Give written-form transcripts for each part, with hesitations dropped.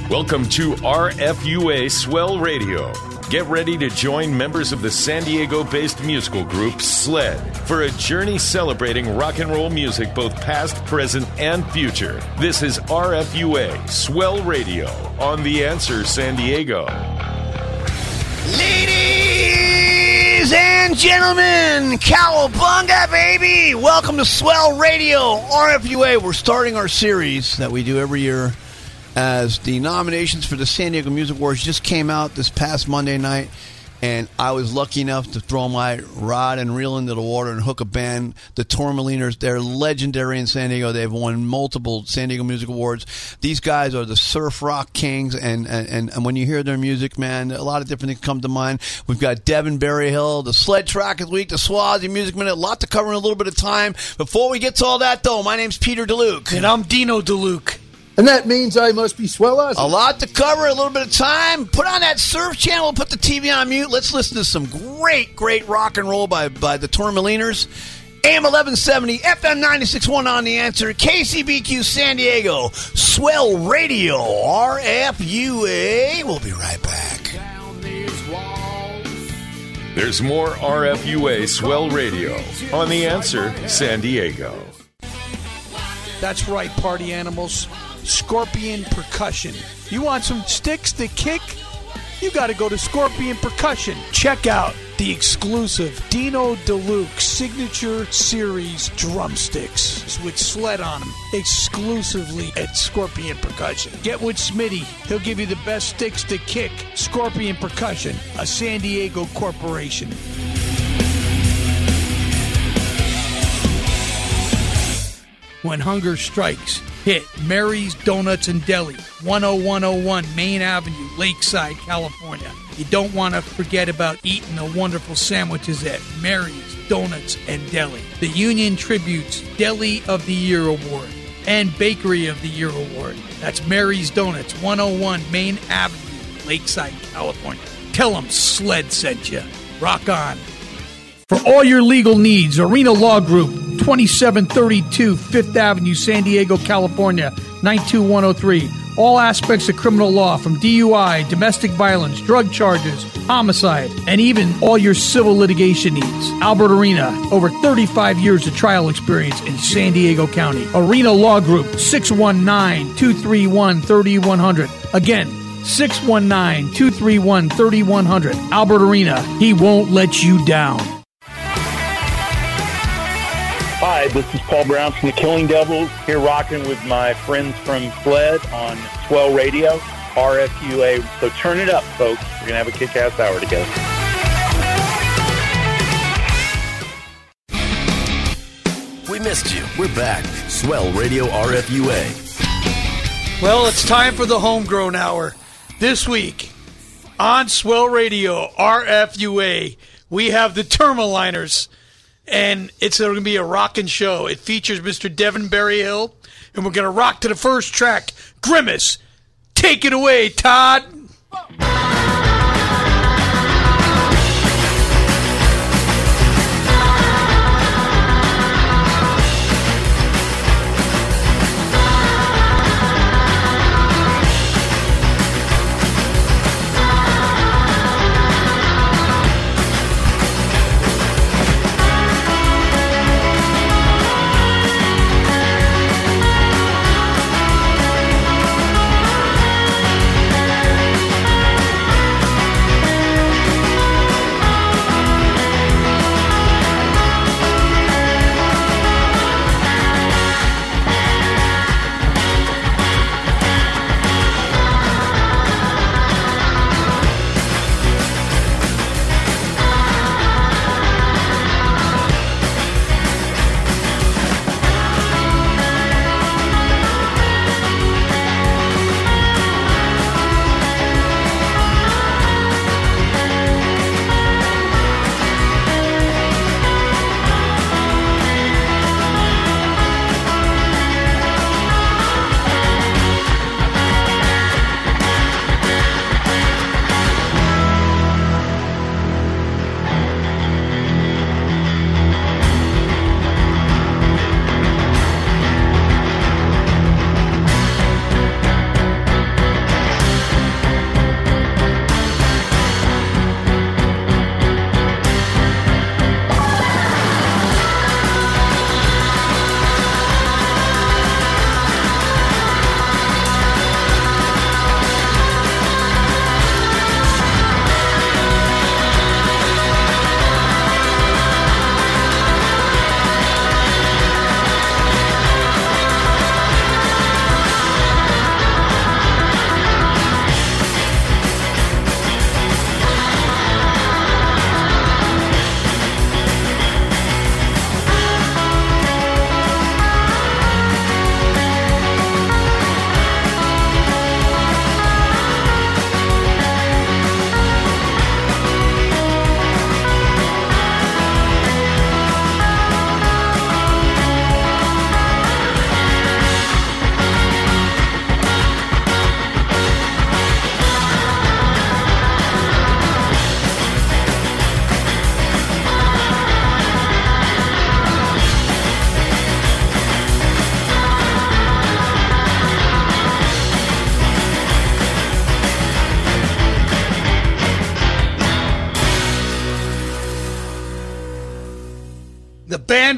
Welcome to RFUA Swell Radio. Get ready to join members of the San Diego-based musical group SLED for a journey celebrating rock and roll music both past, present, and future. This is RFUA Swell Radio on The Answer San Diego. Ladies and gentlemen, cowabunga, baby! Welcome to Swell Radio, RFUA. We're starting our series that we do every year as the nominations for the San Diego Music Awards just came out this past Monday night, and I was lucky enough to throw my rod and reel into the water and hook a band, the Tourmaliners. They're legendary in San Diego. They've won multiple San Diego Music Awards. These guys are the surf rock kings, and when you hear their music, man, a lot of different things come to mind. We've got Devin Berryhill, the Sled Track of the Week, the Swazi Music Minute, a lot to cover in a little bit of time. Before we get to all that, though, my name's Peter DeLuke. And I'm Dino DeLuke. And that means I must be Swell Ozzy. A lot to cover, a little bit of time. Put on that surf channel, put the TV on mute. Let's listen to some great rock and roll by the Tourmaliners. AM 1170, FM 96.1 on The Answer, KCBQ San Diego, Swell Radio, RFUA. We'll be right back. There's more RFUA Swell Radio on The Answer San Diego. That's right, party animals. Scorpion Percussion. You want some sticks to kick? You got to go to Scorpion Percussion. Check out the exclusive Dino DeLuke Signature Series drumsticks with sled on them, exclusively at Scorpion Percussion. Get with Smitty. He'll give you the best sticks to kick. Scorpion Percussion, a San Diego corporation. When hunger strikes, hit Mary's Donuts and Deli, 10101 Main Avenue, Lakeside, California. You don't want to forget about eating the wonderful sandwiches at Mary's Donuts and Deli. The Union Tribute's Deli of the Year Award and Bakery of the Year Award. That's Mary's Donuts, 101 Main Avenue, Lakeside, California. Tell them Sled sent you. Rock on. For all your legal needs, Arena Law Group, 2732 Fifth Avenue, San Diego, California, 92103. All aspects of criminal law, from DUI, domestic violence, drug charges, homicide, and even all your civil litigation needs. Albert Arena, over 35 years of trial experience in San Diego County. Arena Law Group, 619-231-3100. Again, 619-231-3100. Albert Arena, he won't let you down. Hi, this is Paul Brown from the Killing Devils, here rocking with my friends from SLED on Swell Radio, RFUA. So turn it up, folks. We're going to have a kick-ass hour together. We missed you. We're back. Swell Radio RFUA. Well, it's time for the Homegrown Hour. This week on Swell Radio RFUA, we have the Tourmaliners. And it's going to be a rockin' show. It features Mr. Devin Berryhill, and we're going to rock to the first track, Grimace. Take it away, Todd.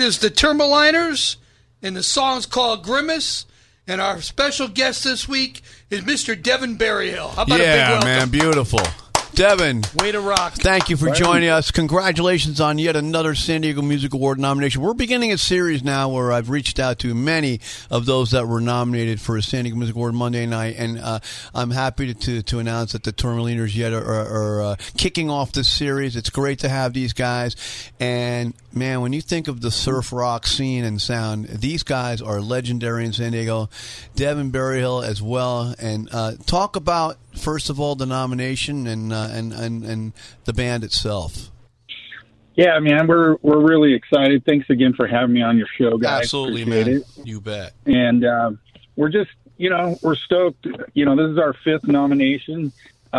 band is the Timberliners, and the song's called Grimace. And our special guest this week is Mr. Devin Berryhill. How about a big welcome? Yeah, man, beautiful. Devin, way to rock. Thank you for joining us. Congratulations on yet another San Diego Music Award nomination. We're beginning a series now where I've reached out to many of those that were nominated for a San Diego Music Award Monday night, and I'm happy to announce that the Tourmaliners yet are kicking off this series. It's great to have these guys, and man, when you think of the surf rock scene and sound, these guys are legendary in San Diego. Devin Berryhill as well, and talk about, first of all, the nomination and the band itself. Yeah, man, we're really excited. Thanks again for having me on your show, guys. Absolutely, appreciate man. It. You bet. And we're just, we're stoked. This is our 5th nomination.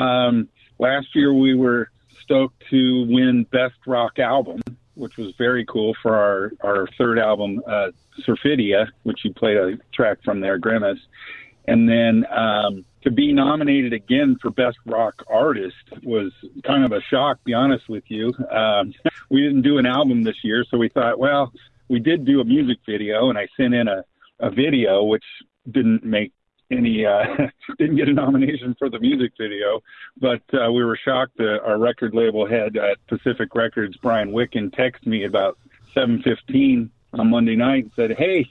Last year we were stoked to win Best Rock Album, which was very cool for our 3rd album, Surfidia, which you played a track from there, Grimace. And then to be nominated again for Best Rock Artist was kind of a shock, to be honest with you. We didn't do an album this year, so we thought, well, we did do a music video, and I sent in a video, which didn't make any didn't get a nomination for the music video, but we were shocked that our record label head at Pacific Records, Brian Wicken, texted me about 7:15 on Monday night and said, "Hey,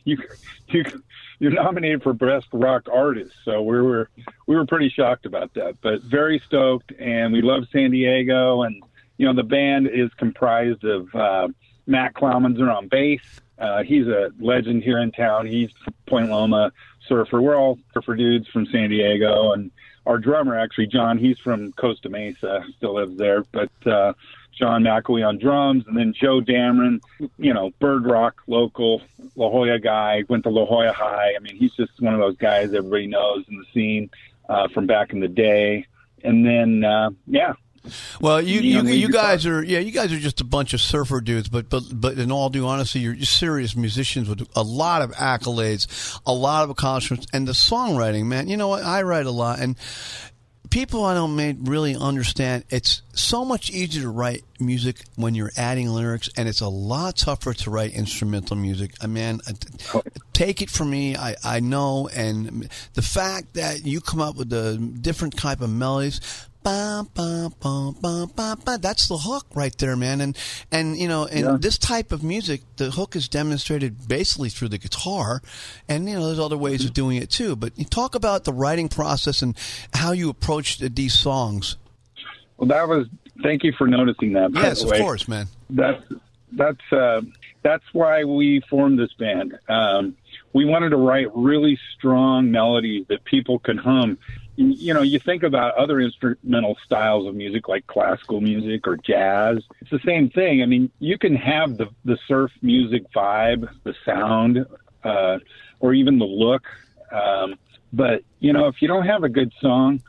you're nominated for Best Rock Artist." So we were pretty shocked about that, but very stoked, and we love San Diego. And the band is comprised of Matt Klaumenzer on bass. He's a legend here in town. He's Point Loma surfer. We're all surfer dudes from San Diego, and our drummer, actually, John, he's from Costa Mesa, still lives there, but John McElwee on drums, and then Joe Dameron, Bird Rock local, La Jolla guy, went to La Jolla High. I mean, he's just one of those guys everybody knows in the scene from back in the day. And then, Well, you guys are just a bunch of surfer dudes, but in all due honesty, you're serious musicians with a lot of accolades, a lot of accomplishments, and the songwriting, man. You know what? I write a lot, and people I don't really understand, it's so much easier to write music when you're adding lyrics, and it's a lot tougher to write instrumental music. Take it from me, I know, and the fact that you come up with the different type of melodies, ba, ba, ba, ba, ba, ba, that's the hook right there, man. And this type of music, the hook is demonstrated basically through the guitar, and there's other ways of doing it too. But you talk about the writing process and how you approached these songs. Well, thank you for noticing that. Yes, of course, man. That's why we formed this band. We wanted to write really strong melodies that people could hum. You think about other instrumental styles of music like classical music or jazz. It's the same thing. I mean, you can have the surf music vibe, the sound, or even the look. But, if you don't have a good song,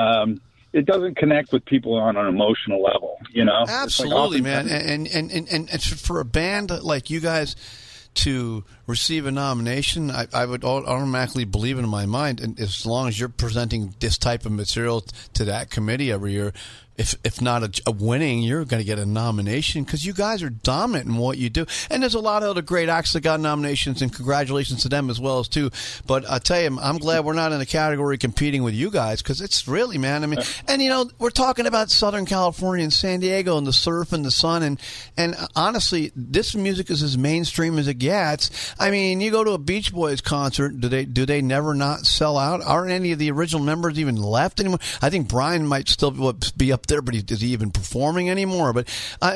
it doesn't connect with people on an emotional level, Absolutely, man. And for a band like you guys to receive a nomination, I would automatically believe in my mind, and as long as you're presenting this type of material to that committee every year, if not a winning, you're going to get a nomination because you guys are dominant in what you do. And there's a lot of other great acts that got nominations, and congratulations to them as well as too. But I tell you, I'm glad we're not in a category competing with you guys, because it's really, man. I mean, and we're talking about Southern California and San Diego and the surf and the sun, and honestly, this music is as mainstream as it gets. I mean, you go to a Beach Boys concert, do they never not sell out? Aren't any of the original members even left anymore? I think Brian might still be up there, but is he even performing anymore? But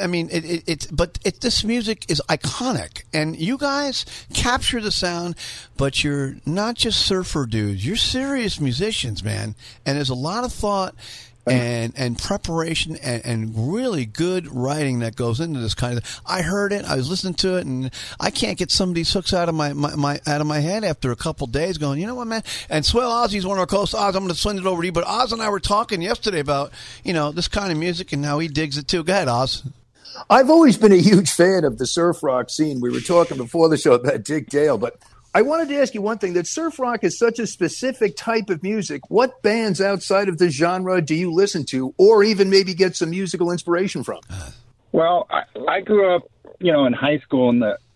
this music is iconic, and you guys capture the sound. But you're not just surfer dudes; you're serious musicians, man. And there's a lot of thought and preparation and really good writing that goes into this kind of thing. I heard it, I was listening to it, and I can't get some of these hooks out of my head after a couple days going, you know what, man? And Swell Ozzy's one of our co-hosts. Oz, I'm going to send it over to you, but Oz and I were talking yesterday about, this kind of music and how he digs it too. Go ahead, Oz. I've always been a huge fan of the surf rock scene. We were talking before the show about Dick Dale, but I wanted to ask you one thing, that surf rock is such a specific type of music. What bands outside of the genre do you listen to, or even maybe get some musical inspiration from? Well, I grew up, in high school in the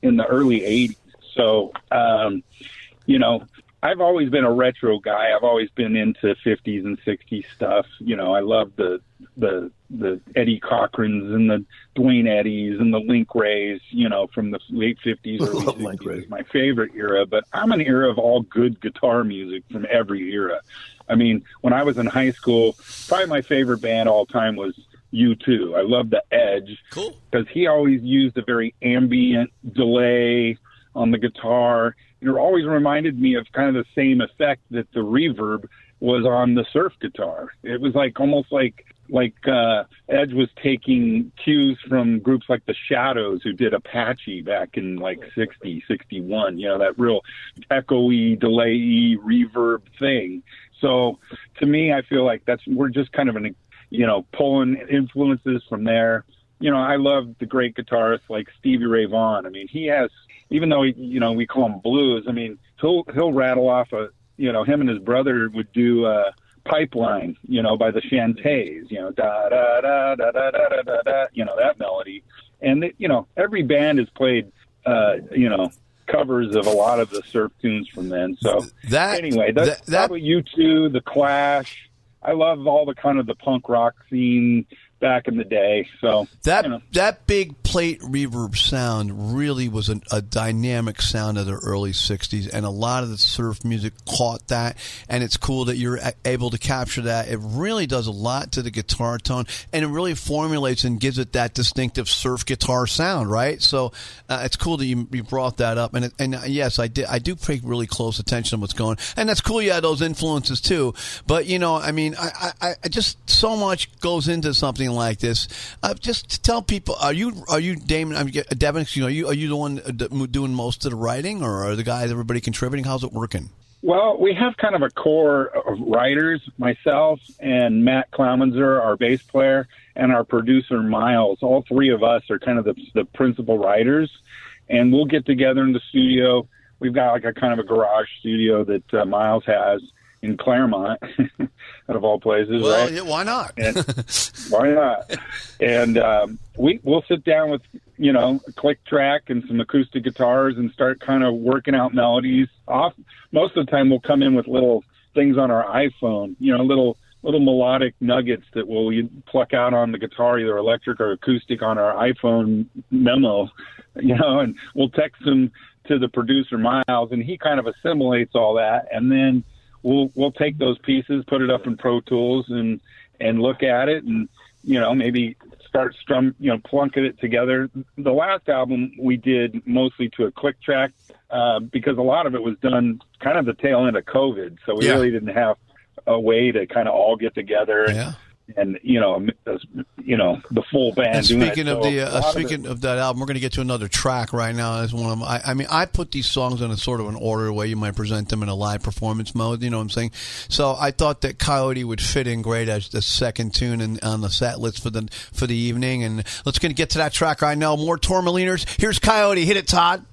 in the early 80s. So, you know, I've always been a retro guy. I've always been into 50s and 60s stuff. You know, I love the Eddie Cochrans and the Dwayne Eddies and the Link Rays, you know, from the late 50s, early 60s. My favorite era, but I'm an era of all good guitar music from every era. I mean, when I was in high school, probably my favorite band all time was U2. I love the Edge. Cool. Because he always used a very ambient delay on the guitar. It always reminded me of kind of the same effect that the reverb was on the surf guitar. It was like almost like Edge was taking cues from groups like the Shadows, who did Apache back in like 60, 61, you know, that real echoey, delay-y reverb thing. So to me, I feel like we're just kind of pulling influences from there. You know, I love the great guitarists like Stevie Ray Vaughan. I mean, he has, even though we call him blues, I mean, he'll rattle off him and his brother would do Pipeline, by the Chantays, da da da da da da da da, that melody. And every band has played covers of a lot of the surf tunes from then. So anyway, that's probably U2, The Clash. I love all the kind of the punk rock scene back in the day. So that big plate reverb sound really was a dynamic sound of the early 60s, and a lot of the surf music caught that, and it's cool that you're able to capture that. It really does a lot to the guitar tone, and it really formulates and gives it that distinctive surf guitar sound, right? So it's cool that you brought that up, and yes, I do pay really close attention to what's going on, and that's cool you had those influences too. But I just, so much goes into something like this. Just to tell people, are you Damon? Devin, are you the one doing most of the writing, or are the guys, everybody contributing? How's it working? Well, we have kind of a core of writers, myself and Matt Klaumenzer, our bass player, and our producer Miles. All three of us are kind of the principal writers, and we'll get together in the studio. We've got like a kind of a garage studio that Miles has in Claremont, out of all places, well, right? Yeah, why not? Why not? And we'll sit down with, a click track and some acoustic guitars and start kind of working out melodies. Most of the time we'll come in with little things on our iPhone, little melodic nuggets that we'll pluck out on the guitar, either electric or acoustic, on our iPhone memo, and we'll text them to the producer Miles, and he kind of assimilates all that, and then we'll take those pieces, put it up in Pro Tools, and look at it, and maybe start plunking it together. The last album we did mostly to a click track because a lot of it was done kind of the tail end of COVID, so we really didn't have a way to kind of all get together. Yeah. And the full band. Speaking of that album, we're going to get to another track right now. As one of them, I put these songs in a sort of an order way you might present them in a live performance mode. You know what I'm saying? So I thought that Coyote would fit in great as the second tune on the set list for the evening. And let's get to that track right now. More Tourmaliners. Here's Coyote. Hit it, Todd.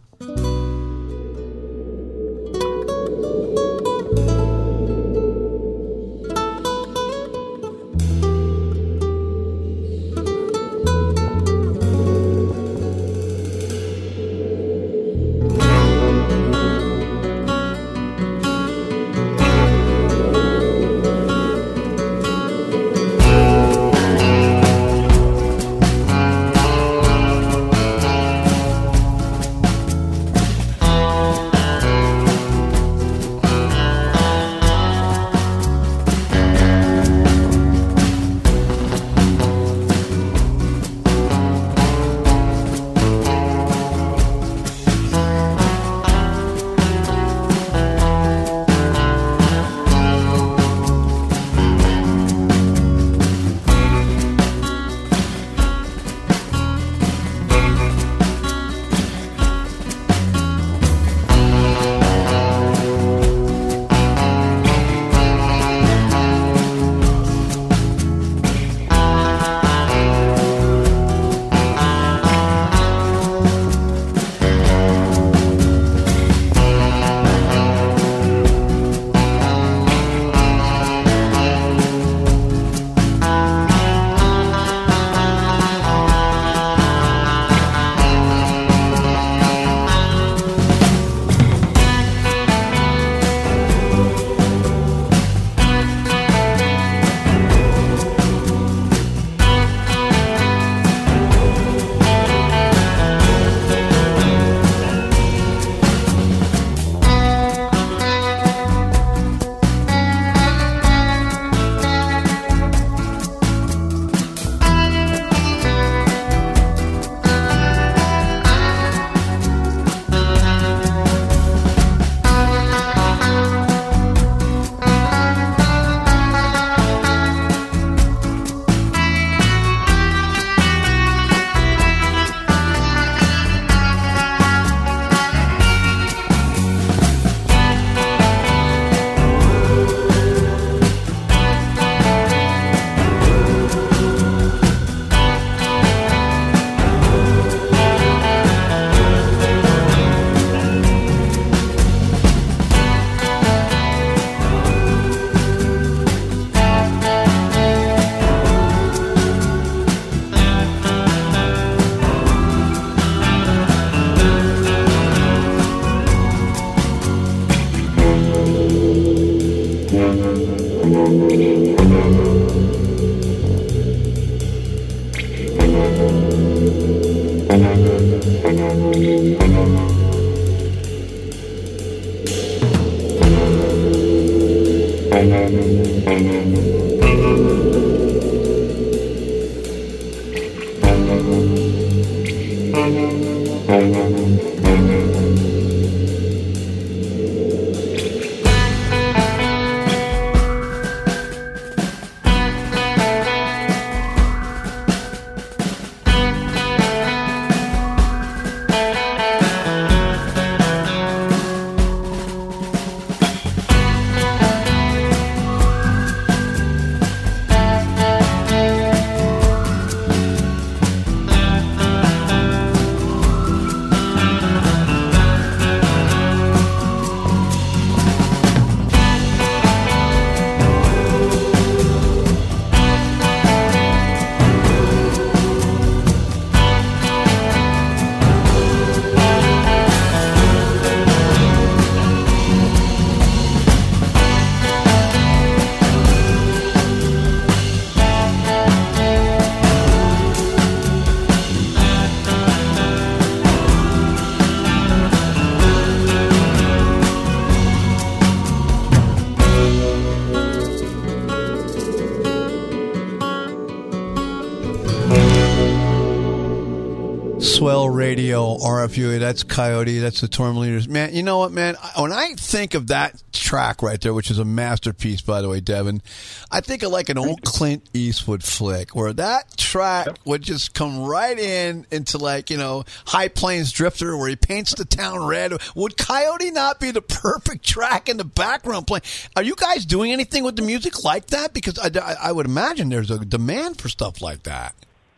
Swell Radio, RFUA, that's Coyote, that's the Torm Leaders. Man, you know what, man? When I think of that track right there, which is a masterpiece, by the way, Devin, I think of like an old Clint Eastwood flick where that track would just come right into like, you know, High Plains Drifter where he paints the town red. Would Coyote not be the perfect track in the background playing? Are you guys doing anything with the music like that? Because I would imagine there's a demand for stuff like that.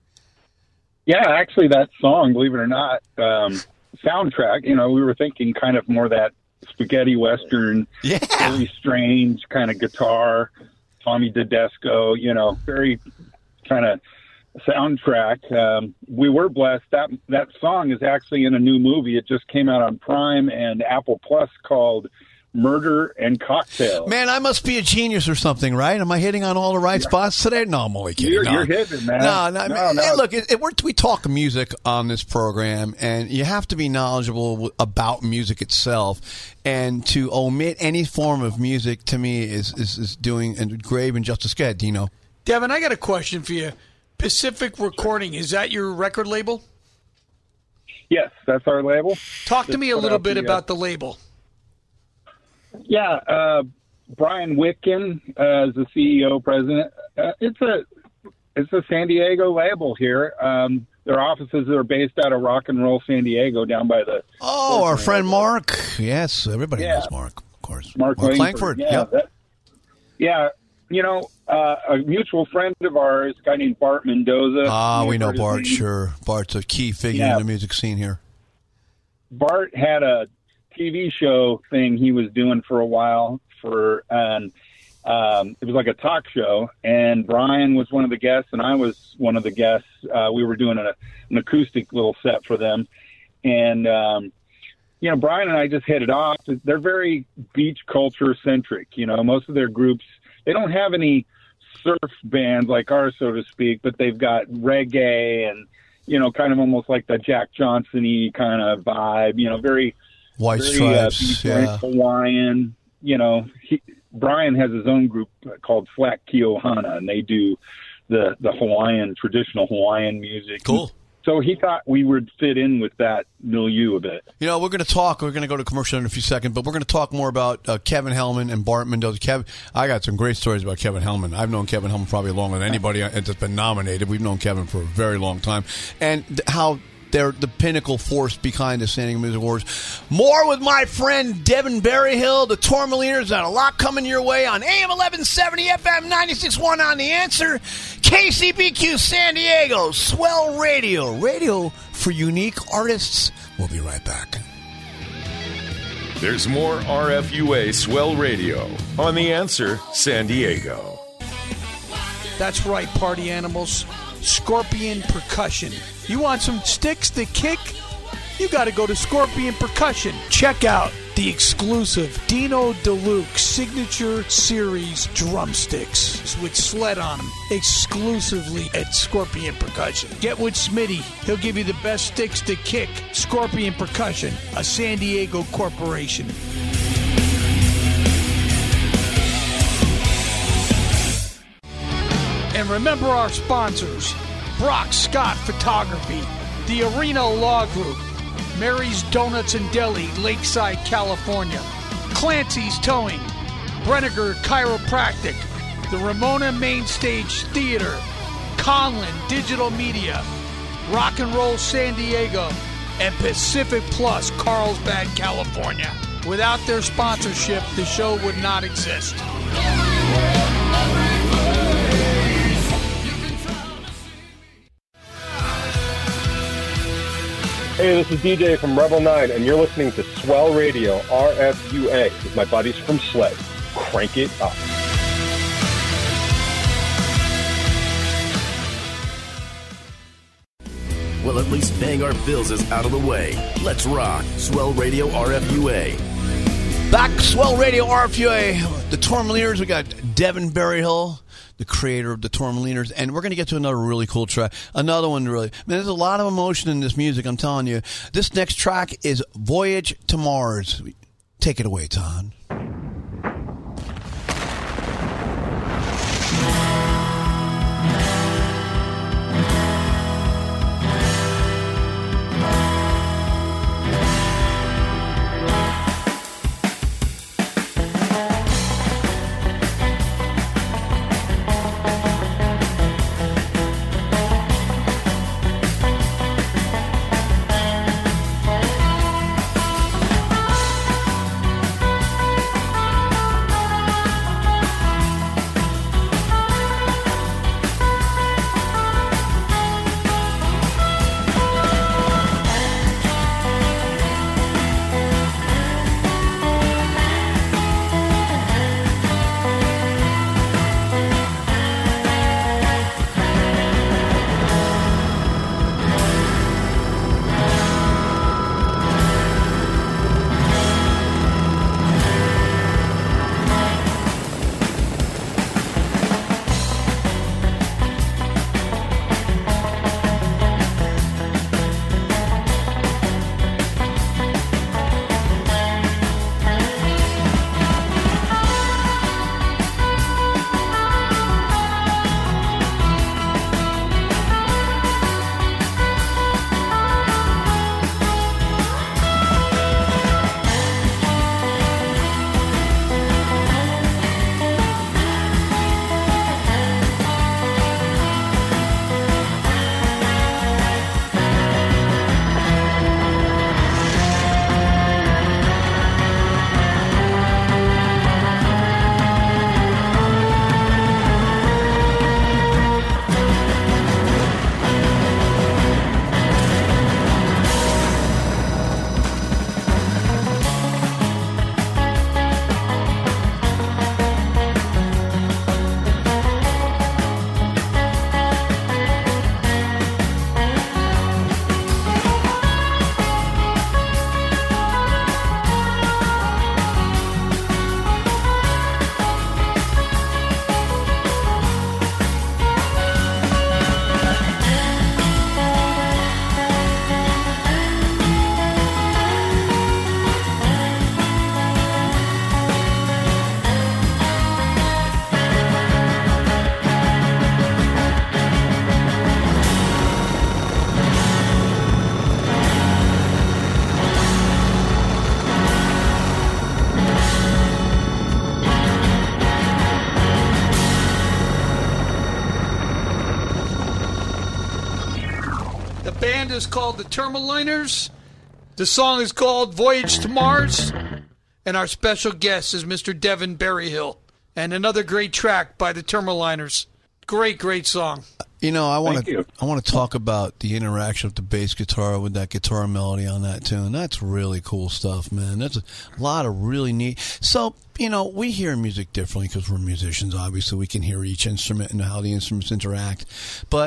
Yeah, actually, that song, believe it or not, soundtrack, you know, we were thinking kind of more that spaghetti western, very strange kind of guitar, Tommy Tedesco, you know, very kind of soundtrack. We were blessed. That song is actually in a new movie. It just came out on Prime and Apple Plus called Murder and Cocktails. Man, I must be a genius or something, right? Am I hitting on all the right spots today? No, I'm only kidding. You're hitting, man. No. Hey, look, we talk music on this program, and you have to be knowledgeable about music itself. And to omit any form of music, to me, is doing a grave injustice. Go ahead, Dino. Devin, I got a question for you. Pacific Recording, is that your record label? Yes, that's our label. Talk to me a little bit about the label. Yeah, Brian Whitkin is the CEO, president. It's a San Diego label here. Their offices are based out of Rock and Roll San Diego, down by the. Oh, our friend Mark. Yes, everybody knows Mark, of course. Mark Langford. Yeah, you know, a mutual friend of ours, a guy named Bart Mendoza. We know Bart. Sure, Bart's a key figure in the music scene here. Bart had a TV show thing he was doing for a while it was like a talk show, and Brian was one of the guests and I was one of the guests. We were doing an acoustic little set for them, and you know, Brian and I just hit it off. They're very beach culture centric. You know, most of their groups, they don't have any surf bands like ours, so to speak, but they've got reggae and, you know, kind of almost like the Jack Johnson-y kind of vibe, you know, very White Stripes, Hawaiian. You know, Brian has his own group called Flat Keohana, and they do the Hawaiian, traditional Hawaiian music. Cool. So he thought we would fit in with that milieu a bit. You know, we're going to go to commercial in a few seconds, but we're going to talk more about Kevin Hellman and Bart Mendoza. I got some great stories about Kevin Hellman. I've known Kevin Hellman probably longer than anybody that's been nominated. We've known Kevin for a very long time. And how they're the pinnacle force behind the San Diego Music Awards. More with my friend Devin Berryhill, the Tourmalines, and a lot coming your way on AM 1170, FM 96.1 on The Answer, KCBQ San Diego, Swell Radio, radio for unique artists. We'll be right back. There's more RFUA Swell Radio on The Answer San Diego. That's right, party animals. Scorpion Percussion. You want some sticks to kick? You got to go to Scorpion Percussion. Check out the exclusive Dino DeLuke Signature Series drumsticks with sled on them, exclusively at Scorpion Percussion. Get with Smitty. He'll give you the best sticks to kick. Scorpion Percussion, a San Diego corporation. And remember our sponsors: Brock Scott Photography, the Arena Law Group, Mary's Donuts and Deli, Lakeside, California, Clancy's Towing, Brenniger Chiropractic, the Ramona Main Stage Theater, Conlin Digital Media, Rock and Roll San Diego, and Pacific Plus, Carlsbad, California. Without their sponsorship, the show would not exist. Hey, this is DJ from Rebel 9, and you're listening to Swell Radio, RFUA, with my buddies from SLED. Crank it up. Well, at least paying our bills is out of the way. Let's rock. Swell Radio RFUA. Back, Swell Radio RFUA. The Tourmalines, we got Devin Berryhill, the creator of the Tourmalines, and we're going to get to another really cool track. Another one, really. Man, there's a lot of emotion in this music, I'm telling you. This next track is Voyage to Mars. Take it away, Todd. band is called the Tourmaliners. The song is called Voyage to Mars. And our special guest is Mr. Devin Berryhill. And another great track by the Tourmaliners. Great, great song. You know, I want to talk about the interaction of the bass guitar with that guitar melody on that tune. That's really cool stuff, man. That's a lot of really neat. So, you know, we hear music differently because we're musicians. Obviously, we can hear each instrument and how the instruments interact. But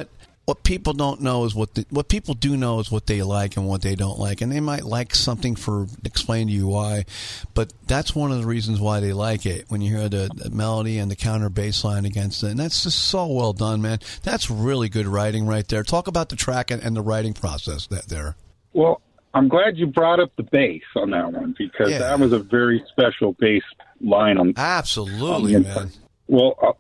what people don't know is what people do know is what they like and what they don't like, and they might like something for explain to you why, but that's one of the reasons why they like it when you hear the melody and the counter bass line against it, and that's just so well done, man. That's really good writing right there. Talk about the track and the writing process there. Well, I'm glad you brought up the bass on that one, because that was a very special bass line on. Absolutely, man. Well,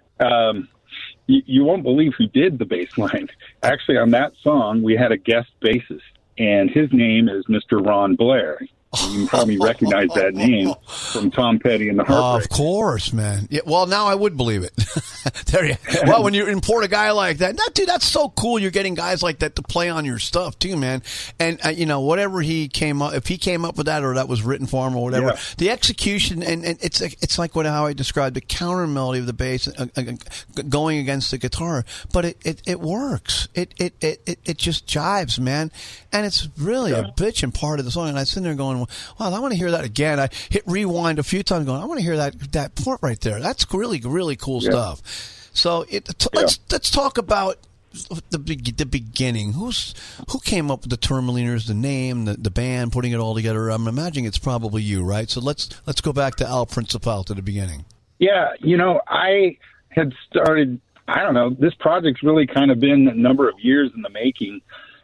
you won't believe who did the bass line. Actually, on that song, we had a guest bassist, and his name is Mr. Ron Blair. You can probably recognize that name from Tom Petty and the Heartbreakers. Of course, man. Yeah, well, now I would believe it. There you. Well, when you import a guy like that, dude, that's so cool. You're getting guys like that to play on your stuff too, man. And whatever he came up, if he came up with that or that was written for him or whatever, the execution and it's like how I described the counter melody of the bass going against the guitar, but it works. It just jives, man, and it's really a bitchin' part of the song. And I sit there going, wow, I want to hear that again. I hit rewind a few times going, I want to hear that part right there. That's really, really cool stuff. So let's talk about the beginning. Who came up with the Tourmaliners, the name, the band, putting it all together? I'm imagining it's probably you, right? So let's go back to Al Principal to the beginning. Yeah, I had started, I don't know, this project's really kind of been a number of years in the making.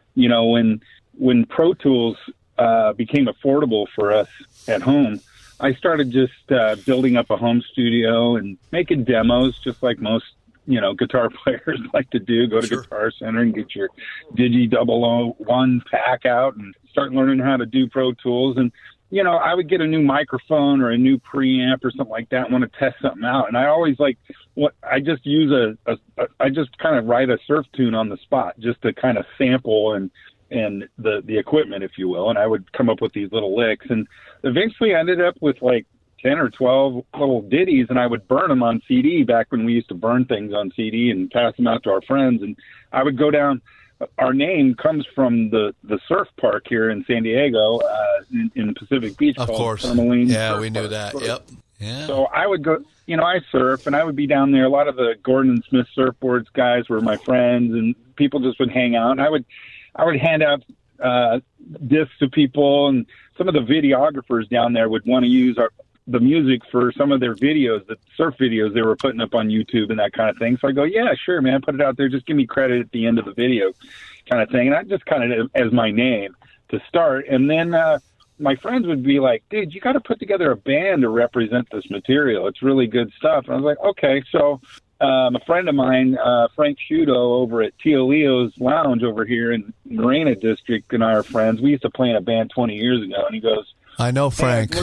When Pro Tools became affordable for us at home, I started just building up a home studio and making demos, just like most, guitar players like to do. Go to Guitar Center and get your Digi 001 pack out and start learning how to do Pro Tools. And, I would get a new microphone or a new preamp or something like that and want to test something out. And I always I just use I just kind of write a surf tune on the spot just to kind of sample and the equipment, if you will, and I would come up with these little licks, and eventually I ended up with like 10 or 12 little ditties, and I would burn them on CD back when we used to burn things on CD and pass them out to our friends. And I would go down. Our name comes from the surf park here in San Diego, in Pacific Beach. Of course. Tourmaline. Yeah, we knew that. Yep. Yeah. So I would go, I surf, and I would be down there. A lot of the Gordon Smith Surfboards guys were my friends, and people just would hang out. And I would hand out discs to people, and some of the videographers down there would want to use the music for some of their videos, the surf videos they were putting up on YouTube and that kind of thing. So I go, yeah, sure, man, put it out there. Just give me credit at the end of the video kind of thing. And I just kind of as my name to start. And then my friends would be like, dude, you got to put together a band to represent this material. It's really good stuff. And I was like, okay. So a friend of mine, Frank Shudo over at Tio Leo's Lounge over here in Marina District, and I are friends. We used to play in a band 20 years ago, and he goes, I know Frank.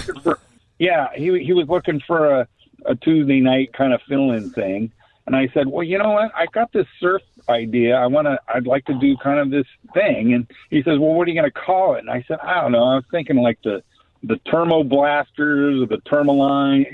He was looking for a Tuesday night kind of fill-in thing. And I said, well, you know what? I got this surf idea. I'd like to do kind of this thing. And he says, well, what are you going to call it? And I said, I don't know. I was thinking like the Thermo Blasters or the Tourmaline,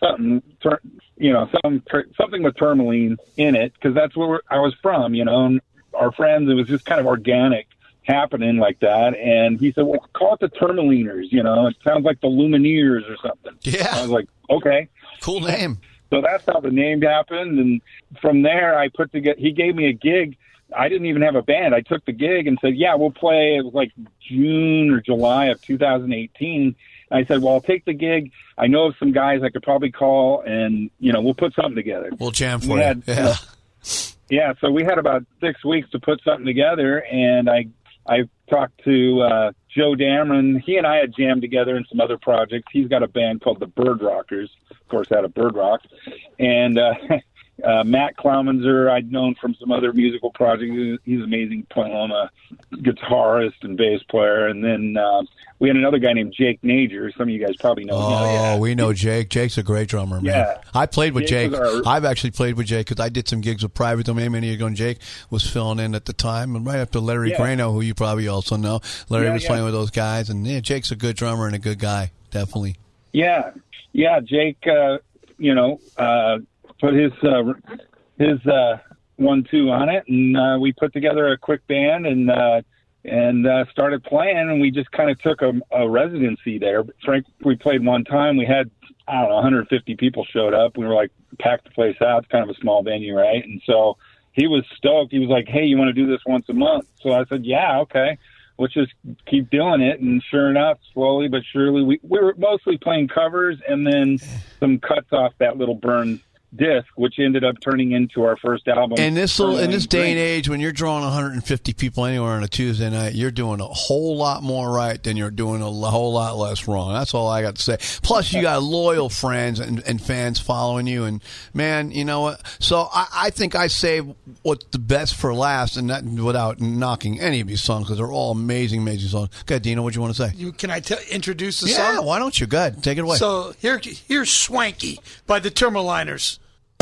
something with tourmaline in it, because that's where I was from, and our friends, it was just kind of organic happening like that. And he said, well, call it the Tourmaliners, it sounds like the Lumineers or something. Yeah. I was like, okay. Cool name. So that's how the name happened. And from there, he gave me a gig. I didn't even have a band. I took the gig and said, yeah, we'll play. It was like June or July of 2018. I said, well, I'll take the gig. I know of some guys I could probably call, and, we'll put something together. We'll jam for you. Yeah, so we had about 6 weeks to put something together, and I talked to Joe Dameron. He and I had jammed together in some other projects. He's got a band called the Bird Rockers, of course, out of Bird Rock. And Matt Klaumenzer, I'd known from some other musical projects. He's an amazing guitarist and bass player. And then we had another guy named Jake Nager. Some of you guys probably know him. Oh, we know Jake. Jake's a great drummer, man. Yeah. I played with Jake. I've actually played with Jake because I did some gigs with Private Domain many years ago, and Jake was filling in at the time. And right after Larry Grano, who you probably also know, Larry was playing with those guys. And, Jake's a good drummer and a good guy, definitely. Yeah. Jake, put his 1-2 on it, and we put together a quick band and started playing, and we just kind of took a residency there. Frank, we played one time. We had, 150 people showed up. We were like, packed the place out. It's kind of a small venue, right? And so he was stoked. He was like, hey, you want to do this once a month? So I said, yeah, okay. Let's just keep doing it. And sure enough, slowly but surely, we were mostly playing covers and then some cuts off that little burn disc, which ended up turning into our first album. And in this day and age, when you're drawing 150 people anywhere on a Tuesday night, you're doing a whole lot more right than you're doing a whole lot less wrong. That's all I got to say. Plus, you got loyal friends and fans following you. And, man, you know what? So I think I saved what's the best for last, and that without knocking any of these songs, because they're all amazing, amazing songs. Go ahead, Dino, what do you want to say? Can I introduce the song? song? Yeah, why don't you? Go ahead. Take it away. So here's Swanky by the Termaliners.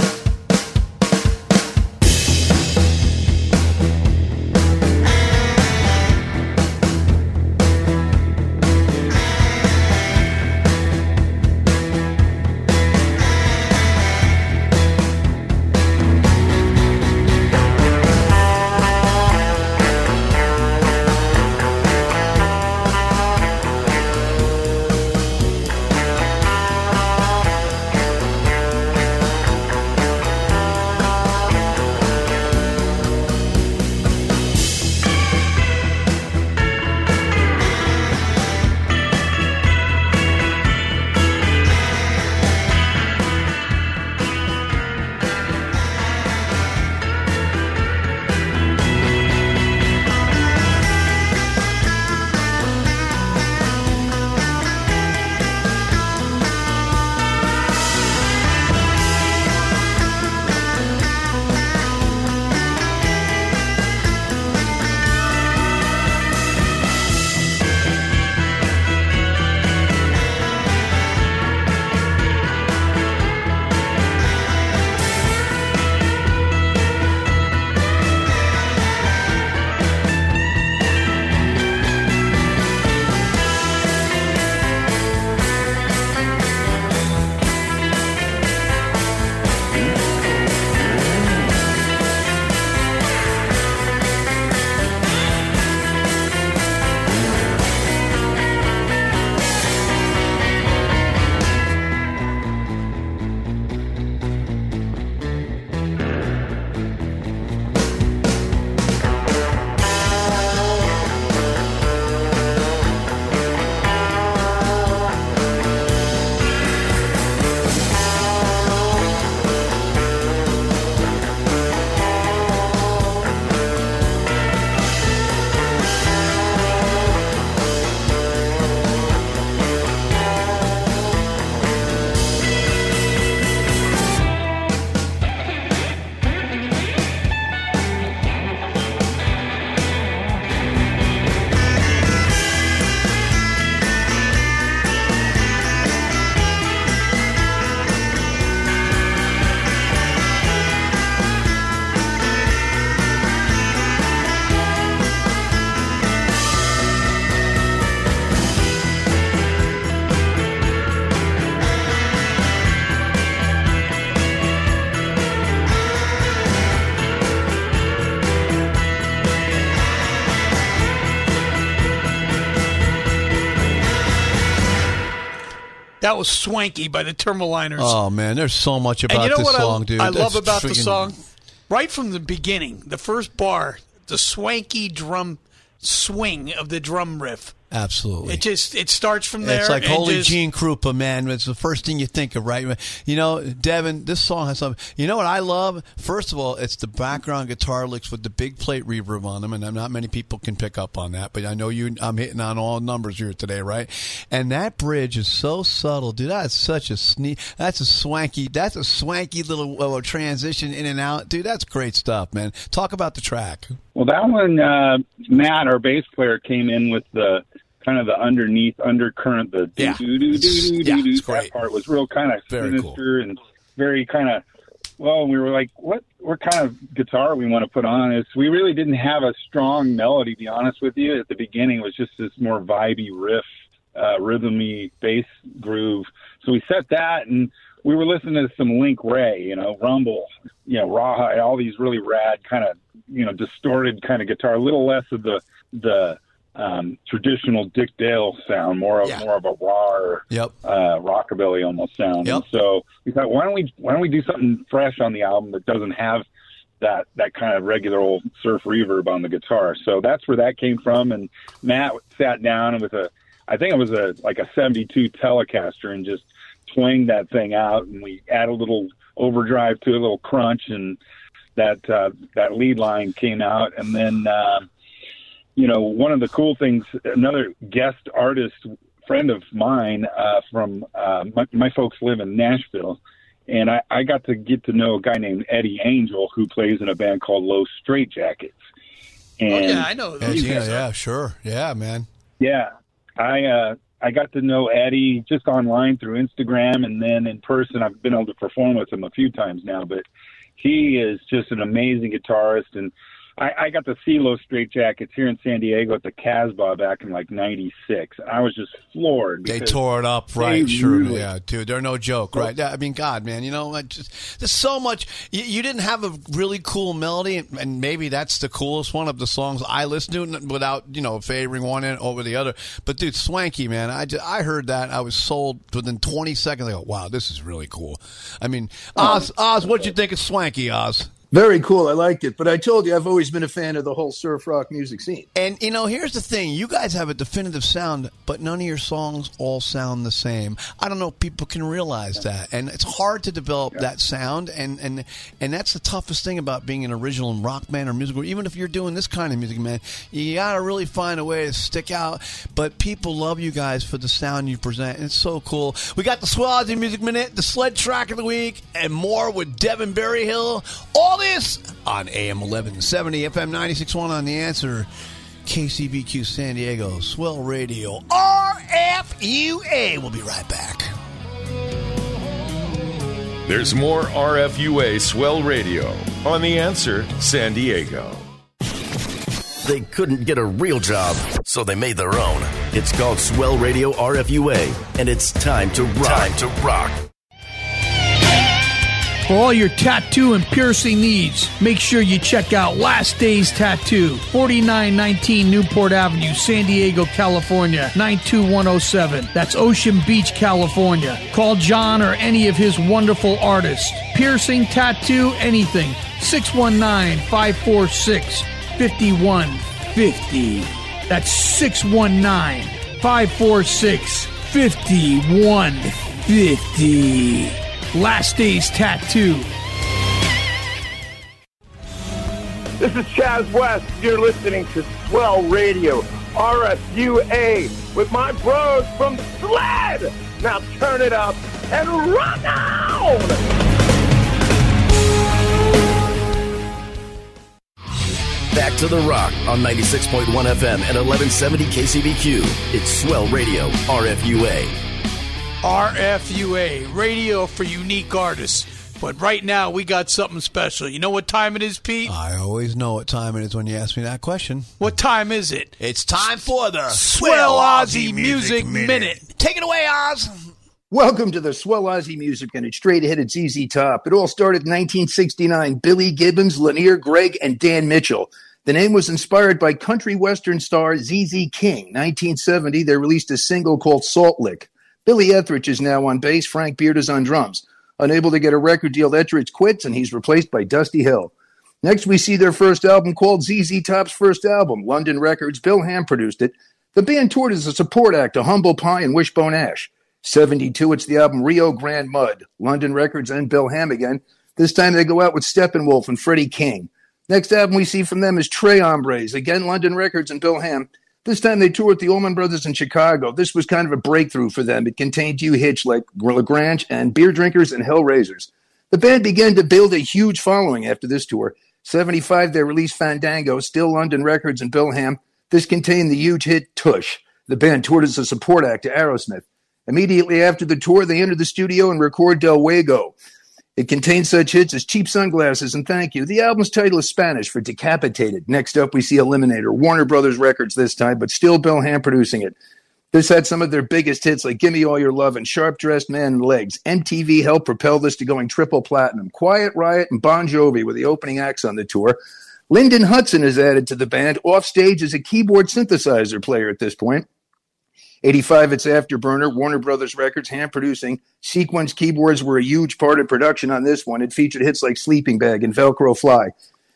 That was Swanky by the Termaliners. Oh, man, there's so much about this song, dude. I love about the song? Right from the beginning, the first bar, the swanky drum swing of the drum riff. Absolutely. It starts from there. It's like Holy Gene Krupa, man. It's the first thing you think of, right? You know, Devin, this song has something. You know what I love? First of all, it's the background guitar licks with the big plate reverb on them, and not many people can pick up on that, but I know I'm hitting on all numbers here today, right? And that bridge is so subtle, dude. That's such a that's a swanky little transition in and out. Dude, that's great stuff, man. Talk about the track. Well, that one, Matt, our bass player, came in with the kind of the undercurrent, the do-do-do-do-do-do. That part was real kind of sinister and very kind of, well, we were like, what kind of guitar we want to put on? We really didn't have a strong melody, to be honest with you. At the beginning, it was just this more vibey riff, rhythmy bass groove. So we set that, and we were listening to some Link Ray, Rumble, Rawhide, all these really rad kind of, distorted kind of guitar, a little less of the traditional Dick Dale sound, more of a raw, rockabilly almost sound. Yep. And so we thought, why don't we do something fresh on the album that doesn't have that kind of regular old surf reverb on the guitar. So that's where that came from. And Matt sat down with I think it was a 72 Telecaster, and just twanged that thing out, and we add a little overdrive to it, a little crunch, and that lead line came out. And then, one of the cool things, another guest artist friend of mine from my folks live in Nashville, and I got to know a guy named Eddie Angel, who plays in a band called Low Straitjackets. And I know those guys. Yeah, sure. Yeah, man. Yeah. I got to know Eddie just online through Instagram, and then in person. I've been able to perform with him a few times now, but he is just an amazing guitarist. And I got to see Low Straitjackets here in San Diego at the Casbah back in like '96. I was just floored. They tore it up, right? Sure, yeah, dude. They're no joke, right? Yeah, I mean, God, man, there's so much. You didn't have a really cool melody, and maybe that's the coolest one of the songs I listen to, without favoring one end over the other. But dude, Swanky, man, I heard that, I was sold within 20 seconds. I go, wow, this is really cool. I mean, Oz, what'd you think of Swanky, Oz? Very cool. I liked it. But I told you, I've always been a fan of the whole surf rock music scene. And, here's the thing. You guys have a definitive sound, but none of your songs all sound the same. I don't know if people can realize that. And it's hard to develop that sound. And that's the toughest thing about being an original rock band or music group. Even if you're doing this kind of music, man, you got to really find a way to stick out. But people love you guys for the sound you present. It's so cool. We got the Swell Ozzy Music Minute, the Sled Track of the Week, and more with Devin Berryhill. All this on AM 1170, FM 96.1 on The Answer, KCBQ San Diego, Swell Radio, RFUA. We'll be right back. There's more RFUA Swell Radio on The Answer San Diego. They couldn't get a real job, so they made their own. It's called Swell Radio RFUA, and it's time to rock. For all your tattoo and piercing needs, make sure you check out Last Days Tattoo, 4919 Newport Avenue, San Diego, California, 92107. That's Ocean Beach, California. Call John or any of his wonderful artists. Piercing, tattoo, anything. 619-546-5150. That's 619-546-5150. Last Days Tattoo. This is Chaz West. You're listening to Swell Radio, RFUA, with my bros from Sled. Now turn it up and run on! Back to the rock on 96.1 FM and 1170 KCBQ. It's Swell Radio, RFUA. RFUA, radio for unique artists. But right now, we got something special. You know what time it is, Pete? I always know what time it is when you ask me that question. What time is it? It's time for the Swell Ozzy Music Minute. Take it away, Oz. Welcome to the Swell Ozzy Music Minute. Straight ahead, it's ZZ Top. It all started in 1969. Billy Gibbons, Lanier Gregg, and Dan Mitchell. The name was inspired by country western star ZZ King. 1970, they released a single called Salt Lick. Billy Etheridge is now on bass. Frank Beard is on drums. Unable to get a record deal, Etheridge quits, and he's replaced by Dusty Hill. Next, we see their first album called ZZ Top's first album, London Records. Bill Ham produced it. The band toured as a support act to Humble Pie and Wishbone Ash. 72, it's the album Rio Grande Mud. London Records and Bill Ham again. This time they go out with Steppenwolf and Freddie King. Next album we see from them is Tres Hombres. Again, London Records and Bill Ham. This time they toured with the Allman Brothers in Chicago. This was kind of a breakthrough for them. It contained new hits like LaGrange and Beer Drinkers and Hellraisers. The band began to build a huge following after this tour. 75, they released Fandango, still London Records and Bill Ham. This contained the huge hit Tush. The band toured as a support act to Aerosmith. Immediately after the tour, they entered the studio and recorded Del Fuego. It contains such hits as Cheap Sunglasses and Thank You. The album's title is Spanish for Decapitated. Next up, we see Eliminator, Warner Brothers Records this time, but still Bill Ham producing it. This had some of their biggest hits like Gimme All Your Love and Sharp Dressed Man and Legs. MTV helped propel this to going triple platinum. Quiet Riot and Bon Jovi were the opening acts on the tour. Lyndon Hudson is added to the band, offstage as a keyboard synthesizer player at this point. 85, it's Afterburner, Warner Brothers Records, Ham producing. Sequence keyboards were a huge part of production on this one. It featured hits like Sleeping Bag and Velcro Fly.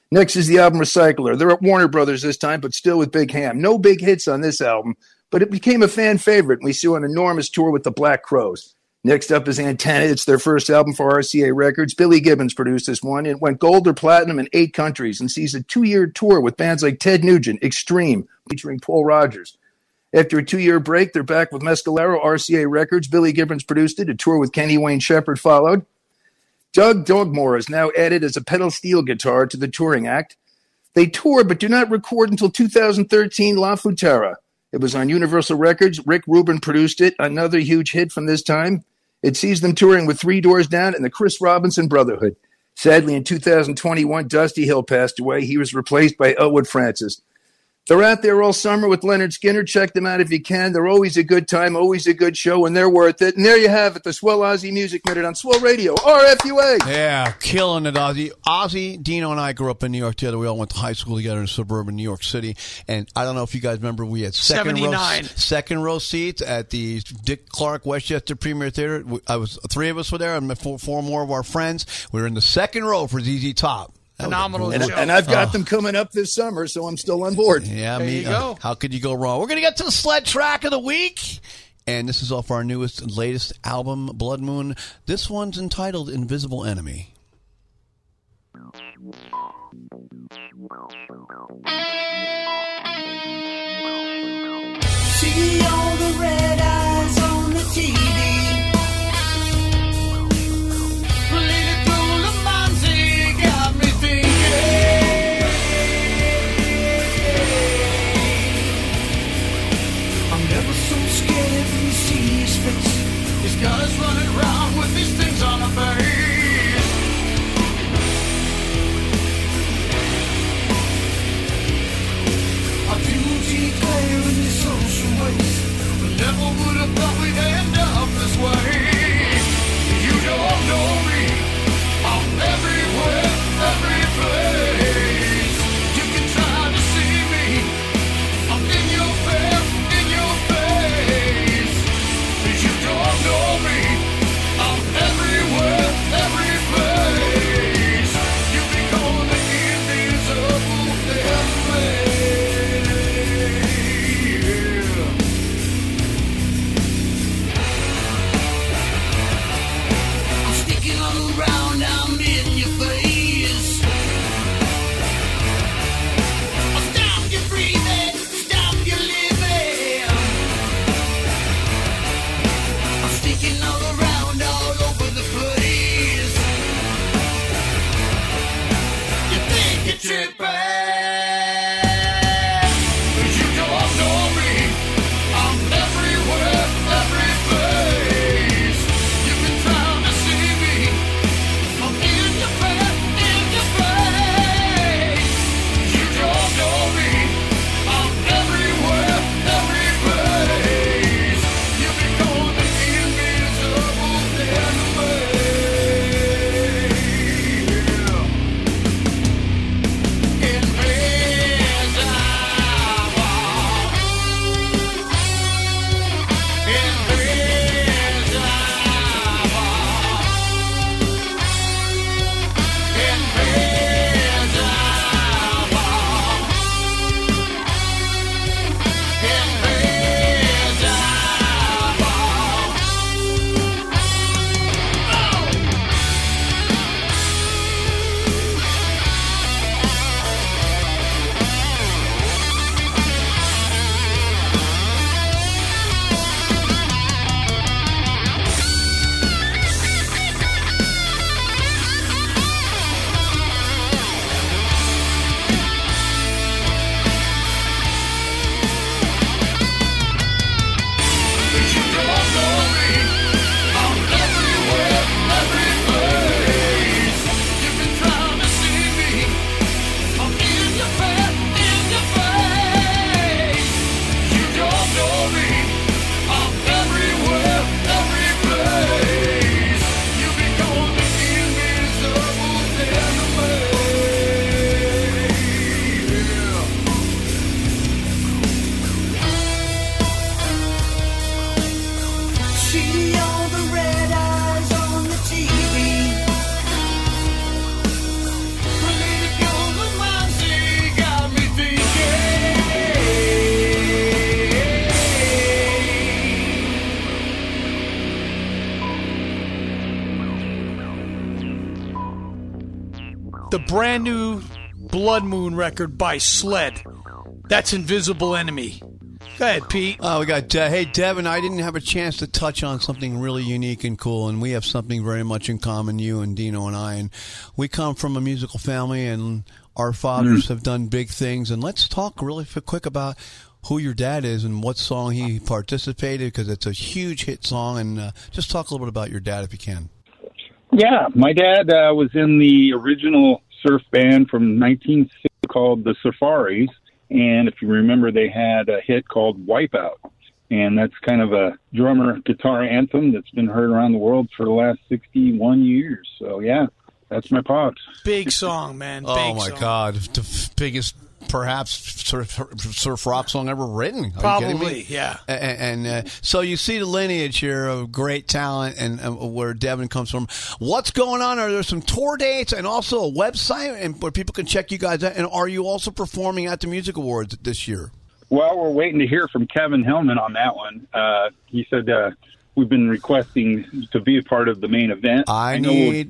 Next is the album Recycler. They're at Warner Brothers this time, but still with Big Ham. No big hits on this album, but it became a fan favorite. We saw an enormous tour with the Black Crowes. Next up is Antenna. It's their first album for RCA Records. Billy Gibbons produced this one. It went gold or platinum in 8 countries and sees a 2-year tour with bands like Ted Nugent, Extreme, featuring Paul Rogers. After a 2-year break, they're back with Mescalero, RCA Records. Billy Gibbons produced it. A tour with Kenny Wayne Shepherd followed. Doug Dogmore is now added as a pedal steel guitar to the touring act. They tour but do not record until 2013, La Futera. It was on Universal Records. Rick Rubin produced it, another huge hit from this time. It sees them touring with Three Doors Down and the Chris Robinson Brotherhood. Sadly, in 2021, Dusty Hill passed away. He was replaced by Elwood Francis. They're out there all summer with Leonard Skinner. Check them out if you can. They're always a good time, always a good show, and they're worth it. And there you have it, the Swell Ozzy Music Minute on Swell Radio, RFUA. Yeah, killing it, Ozzy. Ozzy, Dino, and I grew up in New York together. We all went to high school together in suburban New York City. And I don't know if you guys remember, we had second row seats at the Dick Clark Westchester Premier Theater. 3 of us were there, and 4 more of our friends. We were in the second row for ZZ Top. Phenomenal show. And I've got them coming up this summer, so I'm still on board. Yeah, there you go. How could you go wrong? We're going to get to the sled track of the week. And this is off our newest and latest album, Blood Moon. This one's entitled Invisible Enemy. See all the red eyes on the TV. These guys running around with these things on their face. the brand new Blood Moon record by Sled. That's Invisible Enemy. Go ahead, Pete. We got, hey, Devin, I didn't have a chance to touch on something really unique and cool, and we have something very much in common, you and Dino and I. And we come from a musical family, and our fathers have done big things. And let's talk really quick about who your dad is and what song he participated, because it's a huge hit song. And just talk a little bit about your dad if you can. Yeah, my dad was in the original surf band from 1960 called the Safaris. And if you remember, they had a hit called Wipeout. And that's kind of a drummer guitar anthem that's been heard around the world for the last 61 years. So, yeah, that's my pops. Big song, man. Big oh, my song. God. The biggest, perhaps, surf rock song ever written. Probably, yeah. And so you see the lineage here of great talent and where Devin comes from. What's going on? Are there some tour dates and also a website and where people can check you guys out? And are you also performing at the Music Awards this year? Well, we're waiting to hear from Kevin Hellman on that one. He said we've been requesting to be a part of the main event. I need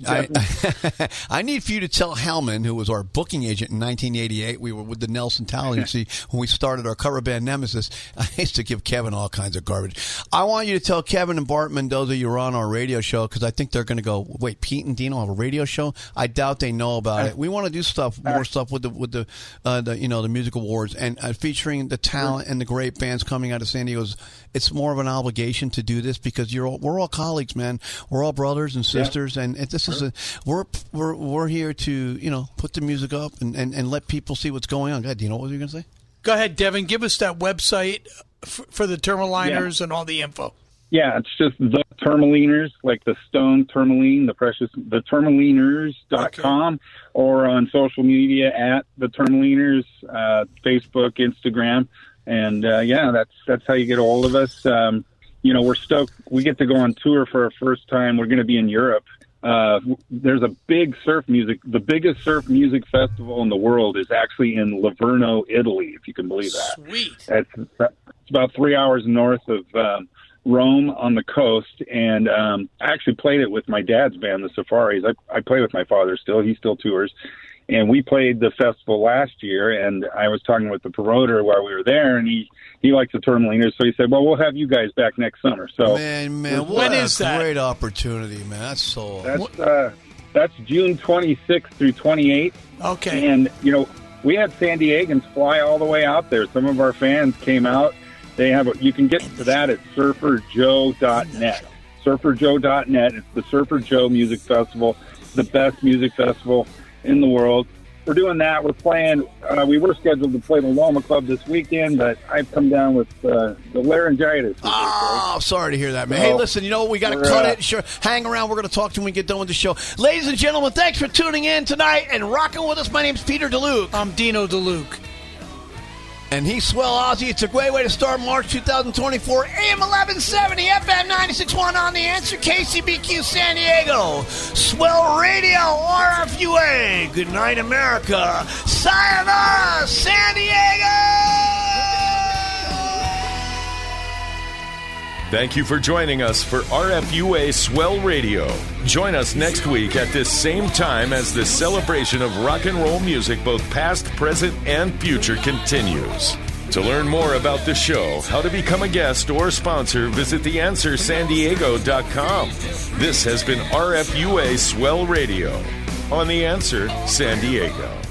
for you to tell Hellman, who was our booking agent in 1988. We were with the Nelson Talent Agency when we started our cover band Nemesis. I used to give Kevin all kinds of garbage. I want you to tell Kevin and Bart Mendoza you're on our radio show, because I think they're going to go, wait, Pete and Dino have a radio show? I doubt they know about it. We want to do more stuff with the Music Awards and featuring the talent and the great bands coming out of San Diego. It's more of an obligation to do this because we're all colleagues, man. We're all brothers and sisters, and this is we're here to put the music up and let people see what's going on. Go ahead, Dino, what were you going to say? Go ahead, Devin. Give us that website for the Tourmaliners and all the info. Yeah, it's just the Tourmaliners, like the stone tourmaline, the Tourmaliners.com, or on social media at the Tourmaliners, Facebook, Instagram. And, that's how you get a hold of us. We're stoked. We get to go on tour for our first time. We're going to be in Europe. There's a big the biggest surf music festival in the world is actually in Livorno, Italy, if you can believe that. Sweet. It's about 3 hours north of Rome on the coast. And I actually played it with my dad's band, the Safaris. I play with my father still. He still tours. And we played the festival last year, and I was talking with the promoter while we were there, and he likes the Tourmaliners, so he said, well, we'll have you guys back next summer. So Man, what a great opportunity, man. That's so... That's June 26th through 28th. Okay. And, we had San Diegans fly all the way out there. Some of our fans came out. You can get to that at surferjoe.net. Surferjoe.net. It's the Surfer Joe Music Festival, the best music festival in the world. We're doing that. We're playing. We were scheduled to play the Loma Club this weekend, but I've come down with the laryngitis. Oh, sorry to hear that, man. Hey, listen, we got to cut it. Sure, hang around. We're going to talk to you when we get done with the show. Ladies and gentlemen, thanks for tuning in tonight and rocking with us. My name's Peter DeLuke. I'm Dino DeLuke. And he's Swell Ozzy. It's a great way to start March 2024. AM 1170, FM 96.1 on The Answer, KCBQ San Diego. Swell Radio, RFUA. Good night, America. Sayonara, San Diego! Thank you for joining us for RFUA Swell Radio. Join us next week at this same time as the celebration of rock and roll music, both past, present, and future, continues. To learn more about the show, how to become a guest or sponsor, visit theanswersandiego.com. This has been RFUA Swell Radio on The Answer San Diego.